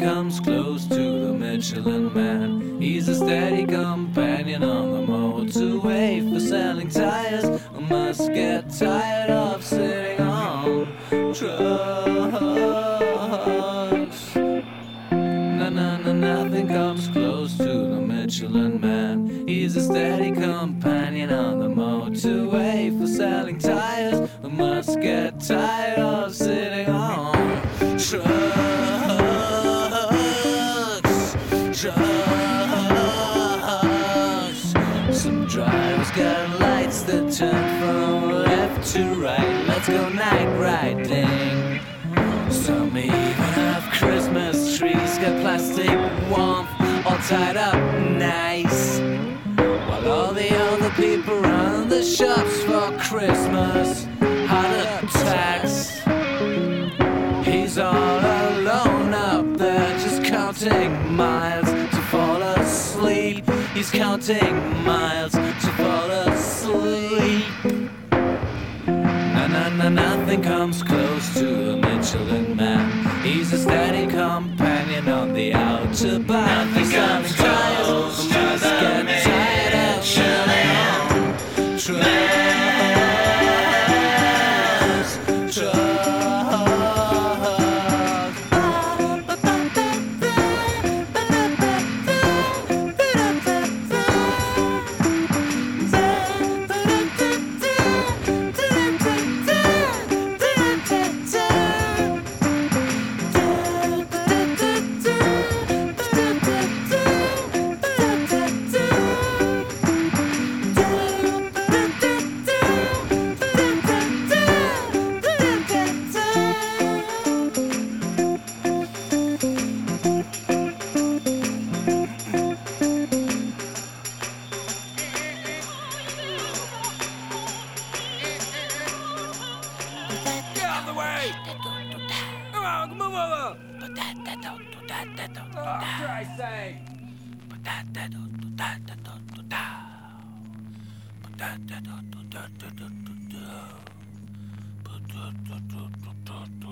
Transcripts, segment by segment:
comes close to the Michelin Man. He's a steady companion on the motorway for selling tires. I must get tired of sitting on trucks. Nothing comes close to the Michelin Man. He's a steady companion on the motorway for selling tires. I must get tired of sitting on trucks. Some drivers got lights that turn from left to right. Let's go night riding. Some even have Christmas trees, got plastic warmth all tied up nice, while all the other people run the shops for Christmas heart attacks. He's all alone up there, just counting miles to fall asleep. He's counting miles to fall asleep. Nothing comes close to the Michelin Man. He's a steady companion on the Autobahn. Nothing comes close to the Michelin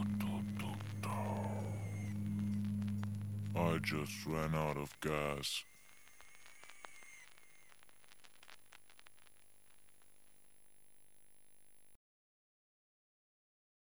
I just ran out of gas.